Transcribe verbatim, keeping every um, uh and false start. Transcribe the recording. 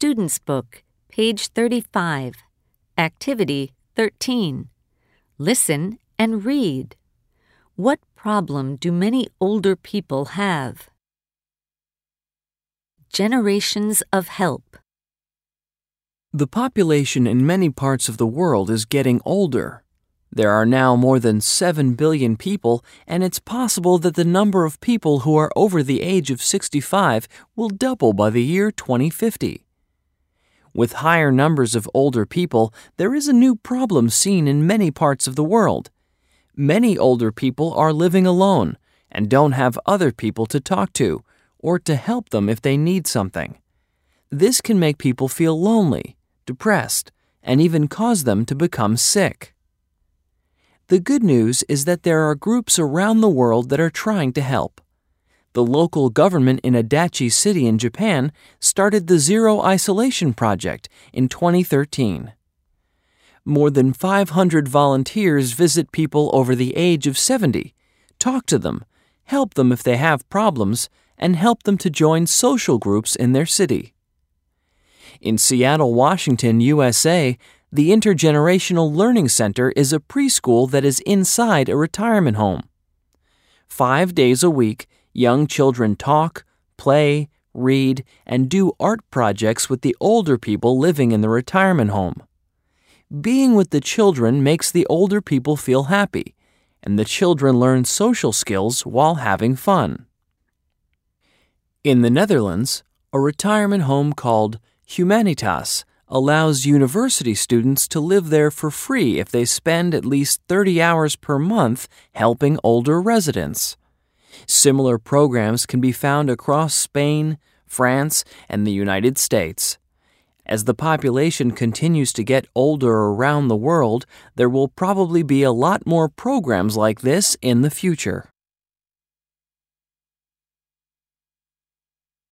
Student's Book, page thirty-five, Activity thirteen. Listen and read. What problem do many older people have? Generations of help. The population in many parts of the world is getting older. There are now more than seven billion people, and it's possible that the number of people who are over the age of sixty-five will double by the year twenty fifty. With higher numbers of older people, there is a new problem seen in many parts of the world. Many older people are living alone and don't have other people to talk to or to help them if they need something. This can make people feel lonely, depressed, and even cause them to become sick. The good news is that there are groups around the world that are trying to help. The local government in Adachi City in Japan started the Zero Isolation Project in twenty thirteen. More than five hundred volunteers visit people over the age of seventy, talk to them, help them if they have problems, and help them to join social groups in their city. In Seattle, Washington, U S A, the Intergenerational Learning Center is a preschool that is inside a retirement home. Five days a week, young children talk, play, read, and do art projects with the older people living in the retirement home. Being with the children makes the older people feel happy, and the children learn social skills while having fun. In the Netherlands, a retirement home called Humanitas allows university students to live there for free if they spend at least thirty hours per month helping older residents. Similar programs can be found across Spain, France, and the United States. As the population continues to get older around the world, there will probably be a lot more programs like this in the future.